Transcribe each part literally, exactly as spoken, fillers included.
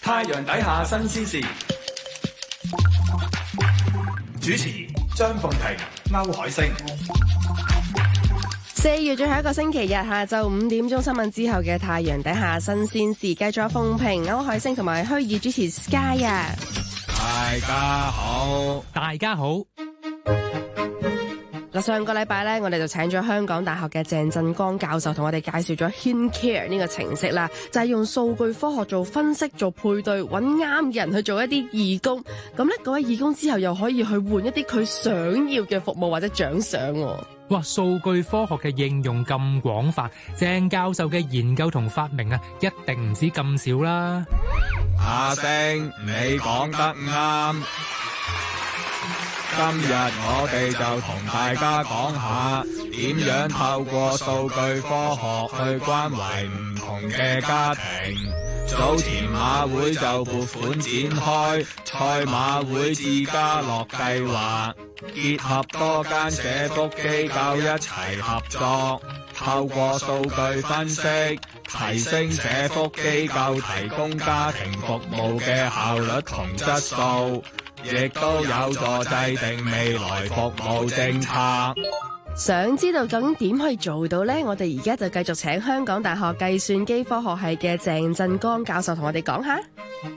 太陽底下新鮮事，主持張鳳婷、歐海星。 四月最後一個星期日下晝五點鐘新聞之後嘅太陽底下新鮮事，繼續鳳萍、歐海星同埋虛擬主持 Sky 啊！ 大家好， 大家好。 嗱，上個禮拜咧，我哋就請咗香港大學嘅鄭振江教授同我哋介紹咗 HintCare 呢個程式啦，就係用數據科學做分析、做配對，揾啱嘅人去做一啲義工。咁咧，嗰位義工之後又可以去換一啲佢想要嘅服務或者獎賞。 哇！數據科學嘅應用咁廣泛，鄭教授嘅研究同發明啊，一定唔止咁少啦。 阿星，你講得啱。今日我哋就同大家講下點樣透過數據科學去關懷唔同嘅家庭。早前馬會就撥款展開賽馬會自家樂計劃，結合多間社福機構一齊合作，透過數據分析，提升社福機構提供家庭服務嘅效率同質素，亦都有助制定未來服務政策。 想知道究竟點可以做到呢？我哋而家就繼續請香港大學計算機科學系嘅鄭振江教授同我哋講下。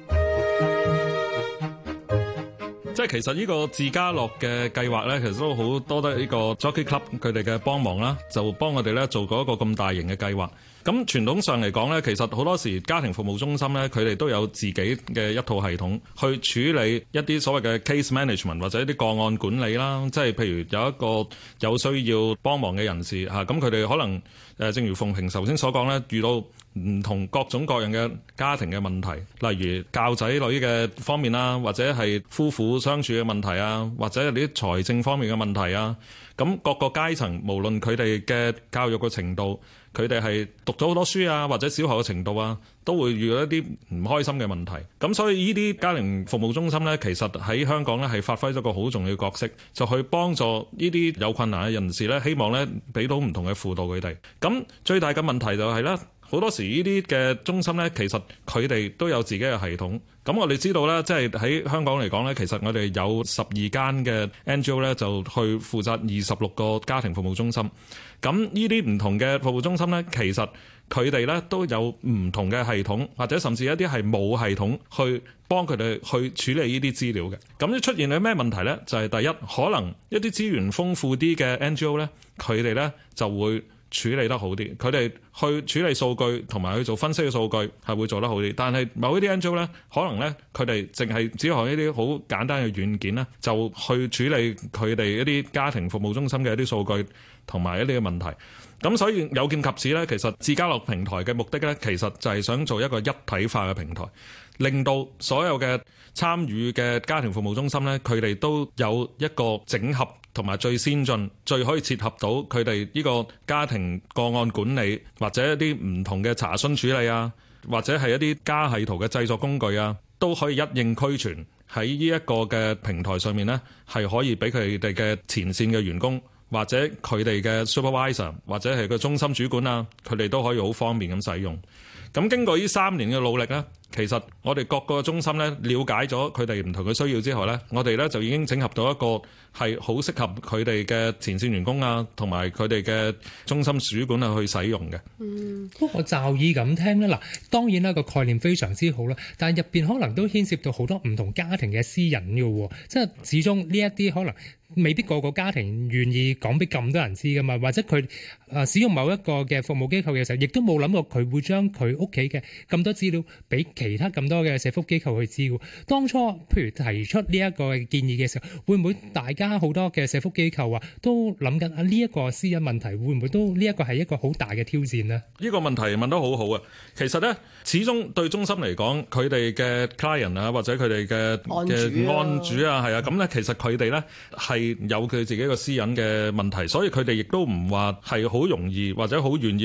即係其實呢個自家樂嘅計劃咧，其實都好多得呢個 Jockey Club 佢哋嘅幫忙啦，就幫我哋咧做過一個咁大型嘅計劃。咁傳統上嚟講咧，其實好多時家庭服務中心咧，佢哋都有自己嘅一套系統去處理一啲所謂嘅 case management 或者一啲個案管理啦。即係譬如有一個有需要幫忙嘅人士嚇，咁佢哋可能誒，正如鳳萍頭先所講咧，遇到唔同各種各樣嘅家庭嘅問題，例如教仔女嘅方面啦，或者係夫婦相處嘅問題啊，或者係啲財政方面嘅問題啊。咁各個階層，無論佢哋嘅教育嘅程度，佢哋係讀咗好多書啊，或者小學嘅程度啊，都會遇到一啲唔開心嘅問題。咁所以呢啲家庭服務中心呢，其實喺香港呢係發揮咗個好重要嘅角色，就去幫助呢啲有困難嘅人士呢，希望呢俾到唔同嘅輔導佢哋。咁最大嘅問題就係呢，好多時呢啲嘅中心呢，其實佢哋都有自己嘅系統。咁我哋知道咧，即係喺香港嚟講咧，其實我哋有十二間嘅 N G O 咧，就去負責二十六個家庭服務中心。咁呢啲唔同嘅服務中心咧，其實佢哋咧都有唔同嘅系統，或者甚至一啲係冇系統去幫佢哋去處理呢啲資料嘅。咁出現咗咩問題咧？就係第一，可能一啲資源豐富啲嘅 N G O 咧，佢哋咧就會處理得好啲，佢哋去處理數據同埋去做分析嘅數據係會做得好啲。但係某一啲 N G O 咧，可能咧佢哋淨係只係一啲好簡單嘅軟件咧，就去處理佢哋一啲家庭服務中心嘅一啲數據同埋一啲嘅問題。咁所以有見及此咧，其實自家樂平台嘅目的咧，其實就係想做一個一體化嘅平台，令到所有嘅參與嘅家庭服務中心咧，佢哋都有一個整合同埋最先進、最可以切合到佢哋呢個家庭個案管理，或者一啲唔同嘅查詢處理啊，或者係一啲家系圖嘅製作工具啊，都可以一應俱全喺呢一個嘅平台上面呢，係可以俾佢哋嘅前線嘅員工，或者佢哋嘅 supervisor， 或者係個中心主管啊，佢哋都可以好方便咁使用。咁經過呢三年嘅努力呢，其實我哋各個中心呢，了解咗佢哋唔同嘅需要之後呢，我哋呢就已經整合到一個係好適合佢哋嘅前線員工啊，同埋佢哋嘅中心主管啊去使用嘅。 嗯，不過我驟耳咁聽呢，嗱，當然啦個概念非常之好啦，但係入邊可能都牽涉到好多唔同家庭嘅私隱嘅喎，即係始終呢一啲可能未必個個家庭願意講俾咁多人知噶嘛，或者佢誒使用某一個嘅服務機構嘅時候，亦都冇諗過佢會將佢屋企嘅咁多資料俾其他咁多嘅社福機構去知嘅。當初譬如提出呢一個建議嘅時候，會唔會大家好多嘅社福機構啊都諗緊啊呢一個私隱問題會唔會都呢一個係一個好大嘅挑戰呢？ 呢個問題問得好好啊！其實呢，始終對中心嚟講，佢哋嘅 client 啊，或者佢哋嘅嘅案主啊，係啊，咁呢其實佢哋呢係有佢自己個私隱嘅問題，所以佢哋亦都唔話係好容易或者好願意去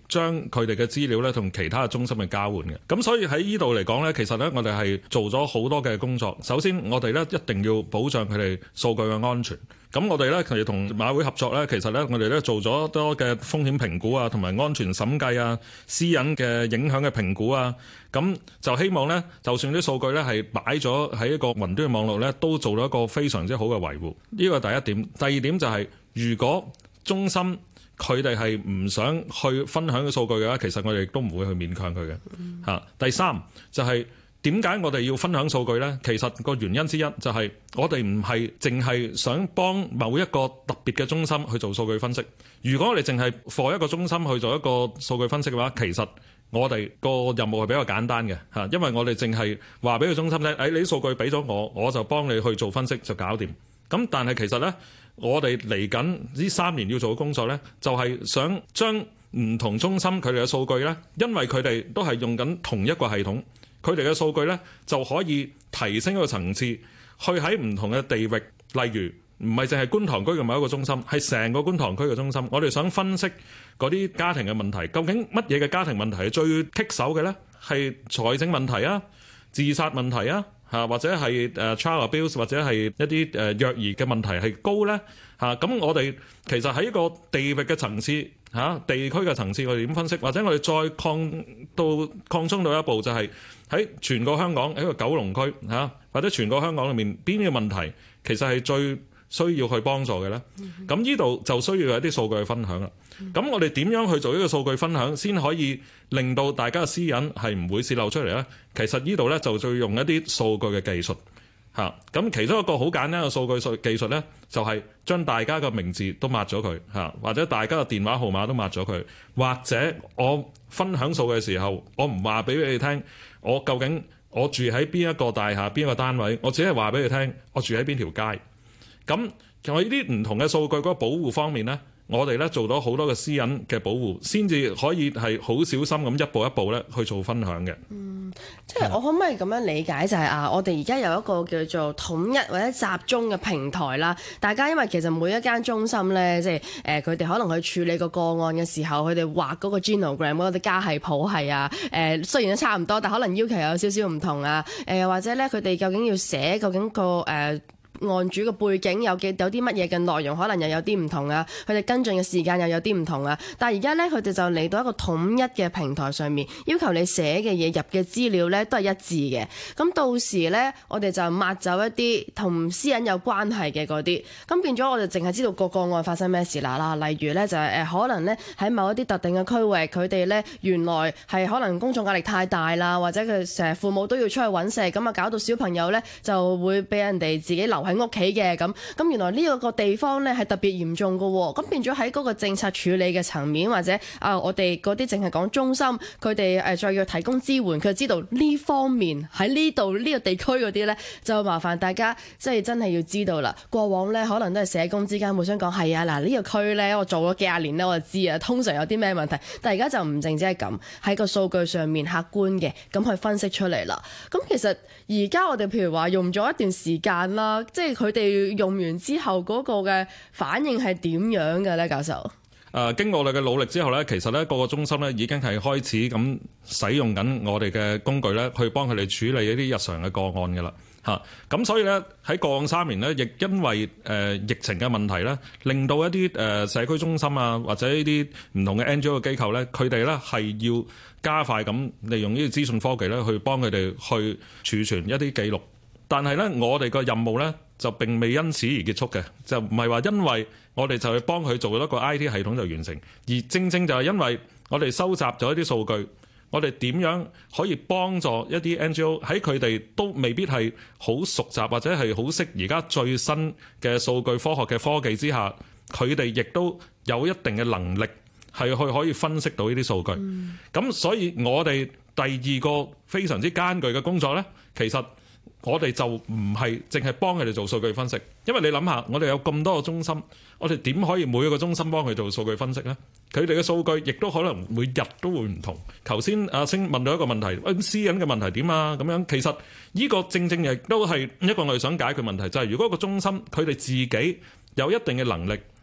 將佢哋嘅資料咧同其他嘅中心去交換嘅。咁所以喺呢度嚟講咧，其實咧我哋係做咗好多嘅工作。首先我哋咧一定要保障佢哋數據嘅安全。咁我哋咧其實同馬會合作咧，其實咧我哋咧做咗多嘅風險評估啊，同埋安全審計啊、私隱嘅影響嘅評估啊。咁就希望咧，就算啲數據咧係擺咗喺一個雲端嘅網絡咧，都做到一個非常之好嘅維護。呢個第一點。第二點就係，如果中心佢哋係唔想去分享嘅數據嘅話，其實我哋亦都唔會去勉強佢嘅嚇。第三就係點解我哋要分享數據呢？其實個原因之一就係我哋唔係淨係想幫某一個特別嘅中心去做數據分析。如果我哋淨係幫一個中心去做一個數據分析嘅話，其實我哋個任務係比較簡單嘅嚇，因為我哋淨係話俾個中心咧，誒你啲數據俾咗我，我就幫你去做分析就搞掂。咁但係其實呢，我哋嚟緊呢三年要做嘅工作呢，就係想將唔同中心佢哋嘅數據呢，因為佢哋都係用緊同一個系統，佢哋嘅數據呢就可以提升一個層次，去喺唔同嘅地域，例如唔係淨係觀塘區嘅某一個中心，係成個觀塘區嘅中心。我哋想分析嗰啲家庭嘅問題，究竟乜嘢嘅家庭問題係最棘手嘅呢？係財政問題啊、自殺問題啊？嚇，或者係誒 child abuse 或者係一啲誒虐兒嘅問題係高咧嚇，咁我哋其實喺一個地域嘅層次嚇，地區嘅層次我哋點分析，或者我哋再擴到擴充到一步，就係喺全個香港喺個九龍區嚇，或者全個香港裏面邊啲問題其實係最需要去幫助嘅咧？咁呢度就需要有一啲數據去分享啦。咁我哋點樣去做呢個數據分享，先可以令到大家嘅私隱係唔會洩漏出嚟咧？其實呢度咧就要用一啲數據嘅技術嚇。咁其中一個好簡單嘅數據技術咧，就係將大家嘅名字都抹咗佢嚇，或者大家嘅電話號碼都抹咗佢，或者我分享數嘅時候，我唔話俾你哋聽，我究竟我住喺邊一個大廈邊一個單位，我只係話俾你聽，我住喺邊條街。咁喺呢啲唔同嘅數據嗰個保護方面咧，我哋咧做到好多嘅私隱嘅保護，先至可以係好小心咁一步一步咧去做分享嘅。 嗯，即係我可唔可以咁樣理解就係、是、啊，我哋而家有一個叫做統一或者集中嘅平台啦。大家因為其實每一間中心咧，即係誒佢哋可能去處理個個案嘅時候，佢哋畫嗰個 genogram 嗰啲家系譜系啊，誒、呃、雖然都差唔多，但可能要求有少少唔同啊。誒、呃、或者咧佢哋究竟要寫究竟個誒。呃案主嘅背景有幾有啲乜嘢嘅內容，可能又有啲唔同啊。佢哋跟進嘅時間又有啲唔同啊。但係而家咧，佢哋就嚟到一個統一嘅平台上面，要求你寫嘅嘢入嘅資料咧都係一致嘅。咁到時咧，我哋就抹走一啲同私隱有關係嘅嗰啲，咁變咗我哋淨係知道個個案發生咩事啦啦。例如咧就係、是、誒可能咧喺某一啲特定嘅區域，佢哋咧原來係可能公眾壓力太大啦，或者佢成日父母都要出去揾食，咁啊搞到小朋友咧就會俾人哋自己留喺屋企嘅咁，咁原來呢個地方咧係特別嚴重嘅喎，咁變咗喺嗰個政策處理嘅層面，或者啊、呃、我哋嗰啲淨係講中心，佢哋誒再要提供支援，佢就知道呢方面喺呢度呢個地區嗰啲咧，就麻煩大家即係真係要知道啦。過往咧可能都係社工之間互相講係啊，嗱呢、呢個區咧我做咗幾廿年咧，我就知啊，通常有啲咩問題，但係而家就唔淨止係咁，喺個數據上面客觀嘅咁去分析出嚟啦。咁其實而家我哋譬如話用咗一段時間啦，即係佢哋用完之後嗰個嘅反應係點樣嘅咧，教授？誒、 呃，經過我哋嘅努力之後咧，其實咧個個中心咧已經係開始咁使用緊我哋嘅工具咧，去幫佢哋處理一啲日常嘅個案嘅啦。嚇、啊，咁所以咧喺過往三年咧，亦因為誒、呃、疫情嘅問題咧，令到一啲誒、呃、社區中心啊，或者呢啲唔同嘅 N G O 嘅機構咧，佢哋咧係要加快咁利用呢啲資訊科技咧，去幫佢哋去儲存一啲記錄。但係咧，我哋個任務咧就並未因此而結束嘅，就唔係話因為我哋就去幫佢做一個 I T 系統就完成，而正正就係因為我哋收集咗一啲數據，我哋點樣可以幫助一啲 N G O 喺佢哋都未必係好熟習或者係好識而家最新嘅數據科學嘅科技之下，佢哋亦都有一定嘅能力係去可以分析到呢啲數據。咁、嗯、所以我哋第二個非常之艱巨嘅工作咧，其實我哋就唔係淨係幫佢哋做數據分析，因為你諗下，我哋有咁多個中心，我哋點可以每一個中心幫佢做數據分析呢？佢哋嘅數據亦都可能每日都會唔同。頭先阿星問到一個問題，私隱嘅問題點啊？咁樣其實呢個正正亦都係一個我哋想解決問題，就係、是、如果一個中心佢哋自己有一定嘅能力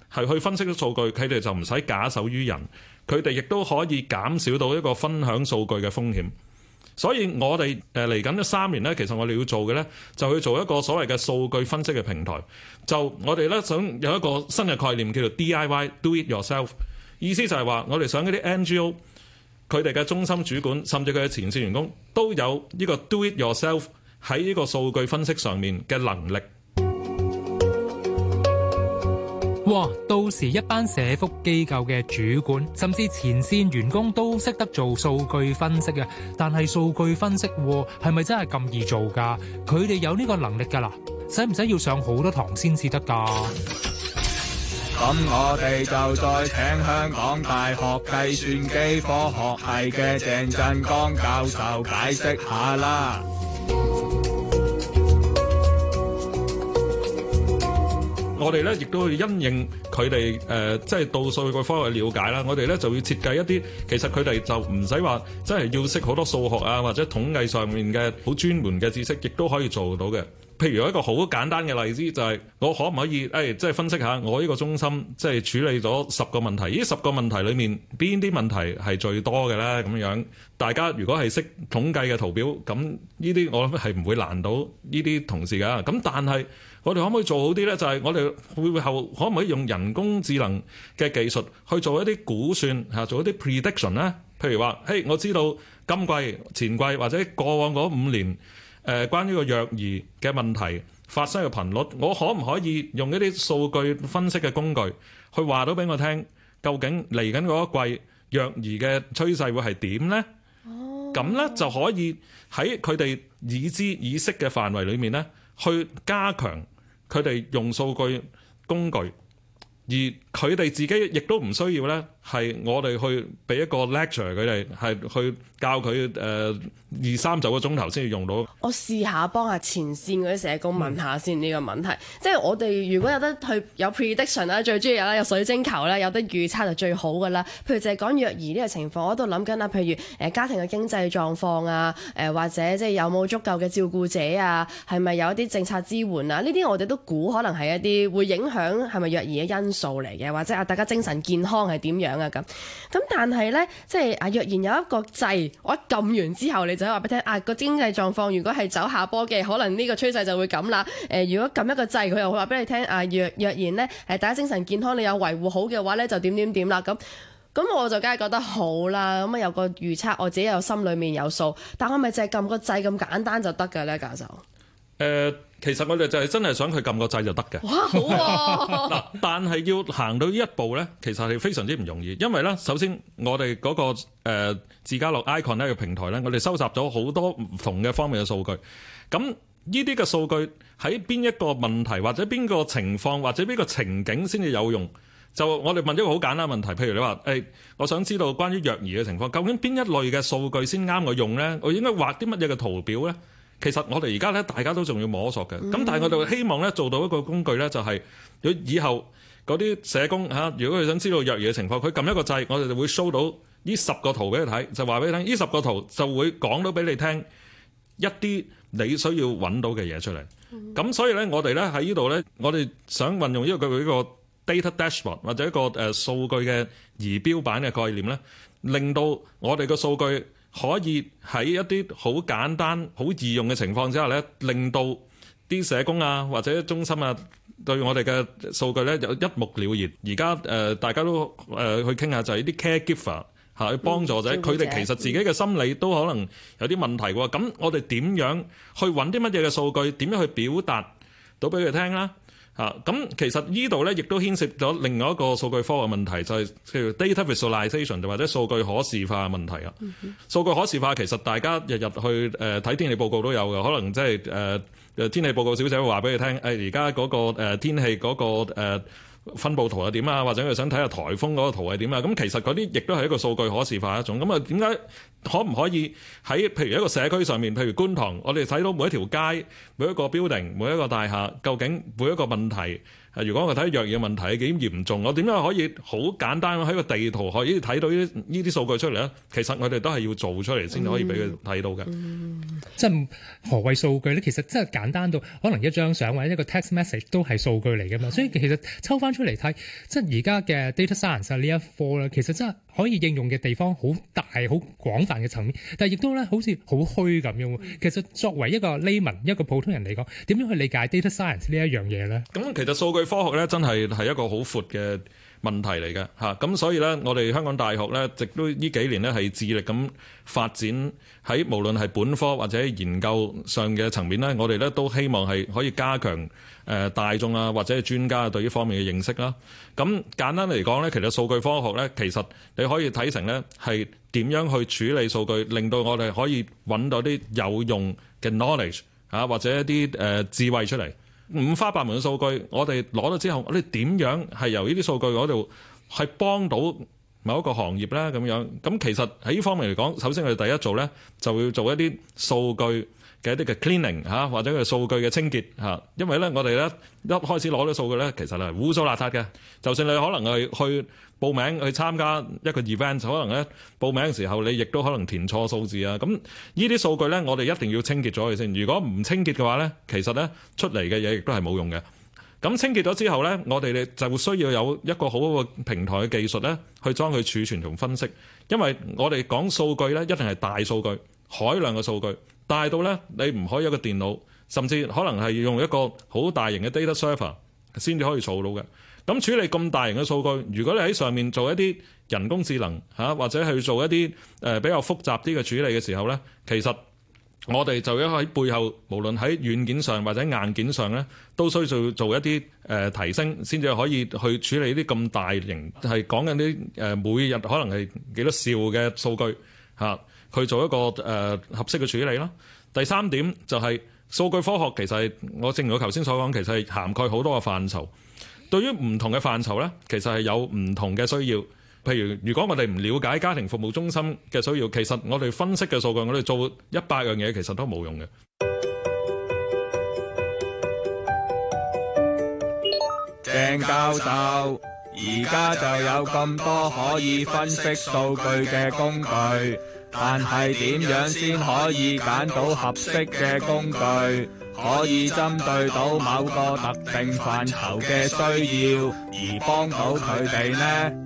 係去分析啲數據，佢哋就唔使假手於人，佢哋亦都可以減少到一個分享數據嘅風險。所以我哋誒嚟緊呢三年咧，其實我哋要做嘅咧，就去做一個所謂嘅數據分析嘅平台。就我哋咧想有一個新嘅概念叫做 D I Y，Do It Yourself。意思就係話，我哋想嗰啲 N G O 佢哋嘅中心主管，甚至佢嘅前線員工都有呢個 Do It Yourself 喺呢個數據分析上面嘅能力。 哇！到時一班社福機構嘅主管，甚至前線員工都識得做數據分析啊！但係數據分析係咪真係咁易做㗎？佢哋有呢個能力㗎啦，使唔使要上好多堂先至得㗎？ 咁我哋就再請香港大學計算機科學系嘅鄭振江教授解釋下啦。 我哋咧亦都會因應佢哋誒，即係到數據科學嘅了解啦。我哋咧就要設計一啲，其實佢哋就唔使話真係要識好多數學啊，或者統計上面嘅好專門嘅知識，亦都可以做到嘅。譬如有一個好簡單嘅例子，就係、是、我可唔可以誒，即、哎、係、就是、分析下我呢個中心即係處理咗十個問題，呢十個問題裡面邊啲問題係最多嘅咧？咁樣大家如果係識統計嘅圖表，咁呢啲我諗係唔會難到呢啲同事㗎。咁但係我哋可唔可以做好啲咧？就係、是、我哋會後可唔可以用人工智能嘅技術去做一啲估算嚇，做一啲 prediction 咧？譬如話，嘿，我知道今季、前季或者過往嗰五年。誒、呃，關於個虐兒嘅問題發生嘅頻率，我可唔可以用一啲數據分析嘅工具去話到俾我聽，究竟嚟緊嗰一季虐兒嘅趨勢會係點呢？咁咧、oh. 就可以喺佢哋已知已識嘅範圍裏面咧，去加強佢哋用數據工具，而佢哋自己亦都唔需要咧，係我哋去俾一個 lecture 佢哋，係去教佢誒、呃、二三十個鐘頭先要用到。 我試下幫下前線嗰啲社工問下先呢個問題，嗯、即係我哋如果有得去有 prediction 啦，最中意有啦，有水晶球啦，有得預測就最好噶啦。譬如就係講虐兒呢個情況，我喺度諗緊啊，譬如誒家庭嘅經濟狀況啊，誒或者即係有冇足夠嘅照顧者啊，係咪有一啲政策支援啊？呢啲我哋都估可能係一啲會影響係咪虐兒嘅因素嚟嘅，或者啊大家精神健康係點樣啊咁。咁但係咧，即係啊若然有一個掣，我一撳完之後，你就可以話俾你聽啊個經濟狀況如果係走下坡嘅，可能呢個趨勢就會咁啦。誒、呃，如果撳一個掣，佢又會話俾你聽啊若若然咧誒大家精神健康你有維護好嘅話咧，就點點點啦咁。咁我就梗係覺得好啦，咁啊有個預測，我自己有心裏面有數，但我咪淨係撳個掣咁簡單就得㗎咧，教授？誒、 呃，其實我哋就係真係想佢撳個掣就得嘅。 哇，好喎、啊！ 但係要行到呢一步咧，其實係非常之唔容易，因為咧，首先我哋嗰、那個誒、呃、自家樂 icon 呢個平台咧，我哋收集咗好多唔同嘅方面嘅數據。咁呢啲嘅數據喺邊一個問題或者邊個情況或者邊個情景先至有用？就我哋問一個好簡單問題，譬如你話誒、欸，我想知道關於虐兒嘅情況，究竟邊一類嘅數據先啱我用咧？我應該畫啲乜嘢嘅圖表咧？其實我哋而家咧，大家都仲要摸索嘅。咁、嗯、但係我哋希望咧做到一個工具咧，就係如果以後嗰啲社工嚇，如果佢想知道虐兒嘅情況，佢撳一個掣，我哋就會 show 到呢十個圖俾佢睇，就話俾你聽，呢十個圖就會講到俾你聽一啲你需要揾到嘅嘢出嚟。咁、嗯、所以咧，我哋咧喺呢度咧，我哋想運用呢個佢呢個 data dashboard 或者一個誒數據嘅儀表板嘅概念咧，令到我哋個數據可以喺一啲好簡單、好易用嘅情況之下咧，令到啲社工啊或者中心啊對我哋嘅數據咧有一目了然。而家誒大家都誒、呃、去傾下就係啲 caregiver 嚇去幫助者，佢哋、嗯、其實自己嘅心理都可能有啲問題喎。咁我哋點樣去揾啲乜嘢嘅數據？點樣去表達到俾佢聽啦？嚇咁、啊、其實呢度咧，亦都牽涉咗另外一個數據科嘅問題，就係、是、叫 data visualization，就或者數據可視化嘅問題啊。嗯、哼數據可視化其實大家日日去誒睇、呃、天氣報告都有嘅，可能即係誒誒天氣報告小姐會話俾你聽，誒而家嗰個、呃、天氣嗰、那個、呃、分佈圖係點啊，或者佢想睇下颱風嗰個圖係點啊。咁其實嗰啲亦都係一個數據可視化一種。咁啊點解可唔可以喺譬如一個社區上面，譬如觀塘，我哋睇到每一條街、每一個 building、每一個大廈，究竟每一個問題如果我睇藥業嘅問題幾嚴重，我點樣可以好簡單喺個地圖可以睇到呢呢啲數據出嚟咧？其實我哋都係要做出嚟先可以俾佢睇到嘅。 嗯嗯、即係何謂數據咧？其實真係簡單到可能一張相或者一個 text message 都係數據嚟㗎嘛。所以其實抽翻出嚟睇，即係而家嘅 data science 呢一科咧，其實真係可以應用嘅地方好大、好廣泛嘅層面，但係亦都咧好似好虛咁樣。其實作為一個 layman 一個普通人嚟講，點樣去理解 data science 呢一樣嘢咧？ 咁其實數據科學咧真係係一個好闊嘅問題嚟嘅嚇，咁所以咧我哋香港大學咧，直都呢幾年咧係致力咁發展喺無論係本科或者研究上嘅層面咧，我哋咧都希望係可以加強誒大眾啊或者係專家對呢方面嘅認識啦。咁簡單嚟講咧，其實數據科學咧，其實你可以睇成咧係點樣去處理數據，令到我哋可以揾到啲有用嘅 knowledge 嚇或者一啲誒智慧出嚟。五花八門嘅數據，我哋攞咗之後，我哋點樣係由呢啲數據嗰度係幫到某一個行業咧？咁樣咁其實喺呢方面嚟講，首先我哋第一做咧，就要做一啲數據嘅一啲嘅 cleaning 嚇，或者係數據嘅清潔嚇。因為咧，我哋咧一開始攞咗數據咧，其實係污糟邋遢嘅。就算你可能係去報名去參加一個 event，可能咧報名嘅時候你亦都可能填錯數字啊！咁呢啲數據咧，我哋一定要清潔咗佢先。如果唔清潔嘅話咧，其實咧出嚟嘅嘢亦都係冇用嘅。咁清潔咗之後咧，我哋咧就需要有一個好好嘅平台嘅技術咧，去將佢儲存同分析。因為我哋講數據咧，一定係大數據、海量嘅數據，大到咧你唔可以一個電腦，甚至可能係要用一個好大型嘅 data server 先至可以儲到嘅。咁處理咁大型嘅數據，如果你喺上面做一啲人工智能嚇，或者去做一啲誒比較複雜啲嘅處理嘅時候咧，其實我哋就要喺背後，無論喺軟件上或者硬件上咧，都需要做一啲誒提升，先至可以去處理啲咁大型係講緊啲誒每日可能係幾多兆嘅數據嚇，去做一個誒合適嘅處理啦。第三點就係數據科學，其實係我正如我頭先所講，其實係涵蓋好多個範疇。對於唔同嘅範疇咧，其實係有唔同嘅需要。譬如，如果我哋唔了解家庭服務中心嘅需要，其實我哋分析嘅數據，我哋做一百樣嘢，其實都冇用嘅。 鄭教授，而家就有咁多可以分析數據嘅工具，但係點樣先可以揀到合適嘅工具？可以針對到某個特定範疇嘅需要而幫到佢哋呢？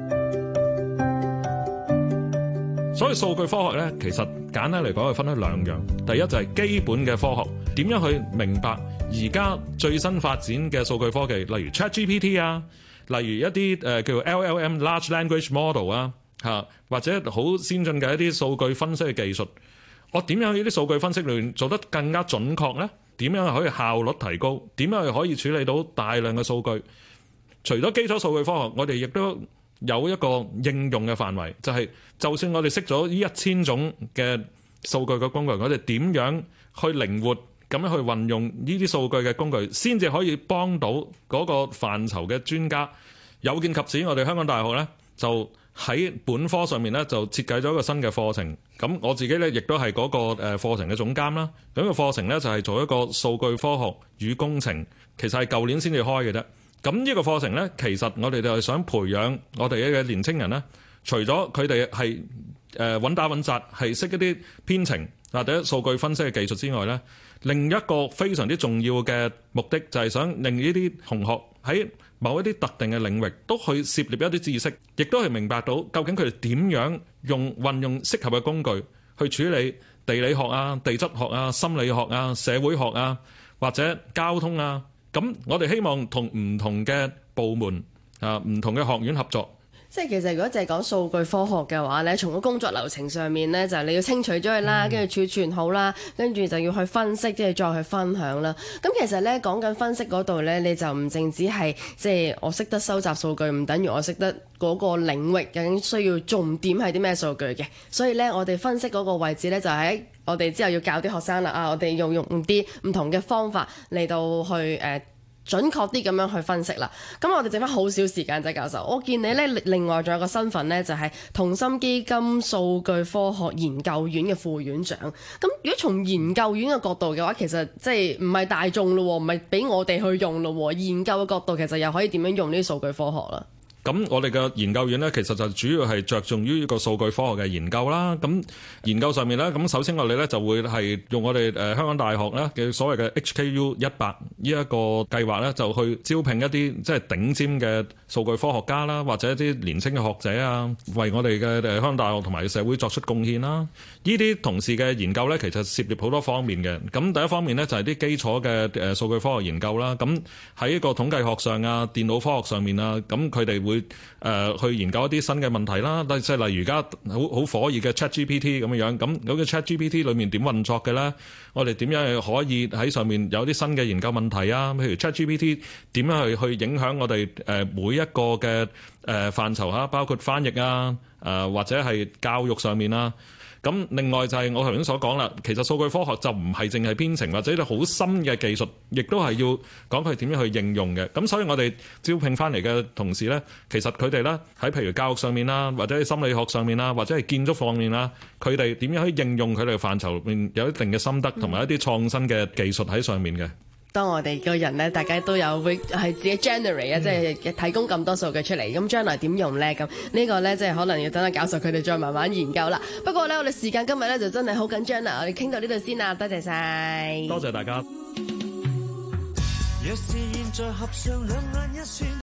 所以數據科學咧，其實簡單嚟講係分開兩樣。第一就係基本嘅科學，點樣去明白而家最新發展嘅數據科技，例如 ChatGPT 啊，例如一啲誒、呃、叫做 L L M（Large Language Model） 啊，嚇或者好先進嘅一啲數據分析嘅技術。我點樣喺呢啲數據分析裏面做得更加準確咧？點樣可以效率提高？點樣可以處理到大量嘅數據？除咗基礎數據科學，我哋亦都有一個應用嘅範圍，就係、是、就算我哋識咗呢一千種嘅數據嘅工具，我哋點樣去靈活咁樣去運用呢啲數據嘅工具，先至可以幫到嗰個範疇嘅專家。有見及此，我哋香港大學咧就喺本科上面咧就設計咗一個新嘅課程。咁我自己咧亦都係嗰個誒課程嘅總監啦。咁個課程咧就係做一個數據科學與工程，其實係舊年先至開嘅啫。咁呢個課程咧，其實我哋就係想培養我哋嘅年青人咧，除咗佢哋係誒穩打穩紮，係識一啲編程或者數據分析嘅技術之外咧，另一個非常之重要嘅目的就係想令呢啲同學喺某一啲特定嘅領域都去涉獵一啲知識，亦都係明白到究竟佢哋點樣用運用適合嘅工具去處理地理學啊、地質學啊、心理學啊、社會學啊或者交通啊。咁我哋希望同唔同嘅部門啊、唔同嘅學院合作。 即係其實如果淨係講數據科學嘅話咧，從個工作流程上面咧，就係你要清除咗佢啦，跟住儲存好啦，跟住就要去分析，即係再去分享啦。咁其實咧講緊分析嗰度咧，你就唔淨止係即係我識得收集數據，唔等於我識得嗰個領域究竟需要重點係啲咩數據嘅。所以咧，我哋分析嗰個位置咧，就喺我哋之後要教啲學生啦。啊，我哋要用啲唔同嘅方法嚟到去誒。呃準確啲咁樣去分析啦。咁我哋剩翻好少時間啫，教授。我見你咧另外仲有個身份咧，就係同心基金數據科學研究院嘅副院長。咁如果從研究院嘅角度嘅話，其實即係唔係大眾咯，唔係俾我哋去用咯。研究嘅角度其實又可以點樣用呢啲數據科學啦？ 咁我哋嘅研究院咧，其實就主要係着重於呢個數據科學嘅研究啦。咁研究上面咧，咁首先我哋咧就會係用我哋誒香港大學咧嘅所謂嘅 H K U 一百呢一個計劃咧，就去招聘一啲即係頂尖嘅數據科學家啦，或者一啲年輕嘅學者啊，為我哋嘅誒香港大學同埋社會作出貢獻啦。呢啲同事嘅研究咧，其實涉獵好多方面嘅。咁第一方面咧就係啲基礎嘅誒數據科學研究啦。咁喺一個統計學上啊、電腦科學上面啊，咁佢哋會誒、呃、去研究一啲新嘅問題啦，即係例如而家好好火熱嘅 ChatGPT 咁樣樣，咁嗰個 ChatGPT 裏面點運作嘅咧？我哋點樣可以喺上面有啲新嘅研究問題啊？譬如 ChatGPT 點樣去去影響我哋誒每一個嘅誒、呃、範疇啊，包括翻譯啊，誒、呃、或者係教育上面啊。咁另外就係我頭先所講啦，其實數據科學就唔係淨係編程或者啲好深嘅技術，亦都係要講佢點樣去應用嘅。咁所以我哋招聘翻嚟嘅同事咧，其實佢哋咧喺譬如教育上面啦，或者係心理學上面啦，或者係建築方面啦，佢哋點樣去應用佢哋嘅範疇入面有一定嘅心得同埋一啲創新嘅技術喺上面嘅。 當我哋個人咧，大家都有會係自己 generate 啊、嗯，即係提供咁多數據出嚟。咁將來點用咧？咁呢個咧，即係可能要等下教授佢哋再慢慢研究啦。不過咧，我哋時間今日咧就真係好緊張啦。我哋傾到呢度先啦，多謝晒， 多謝大家。